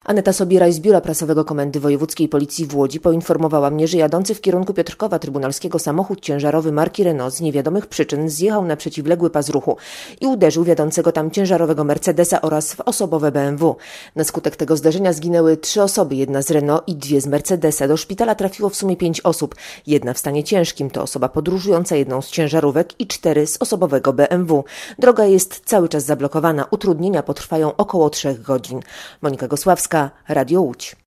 Aneta Sobieraj z Biura Prasowego Komendy Wojewódzkiej Policji w Łodzi poinformowała mnie, że jadący w kierunku Piotrkowa Trybunalskiego samochód ciężarowy marki Renault z niewiadomych przyczyn zjechał na przeciwległy pas ruchu i uderzył wiodącego tam ciężarowego Mercedesa oraz w osobowe BMW. Na skutek tego zdarzenia zginęły 3 osoby, 1 z Renault i 2 z Mercedesa. Do szpitala trafiło w sumie 5 osób. 1 w stanie ciężkim to osoba podróżująca jedną z ciężarówek i 4 z osobowego BMW. Droga jest cały czas zablokowana. Utrudnienia potrwają około 3 godzin. Monika Gosławska, Radio Łódź.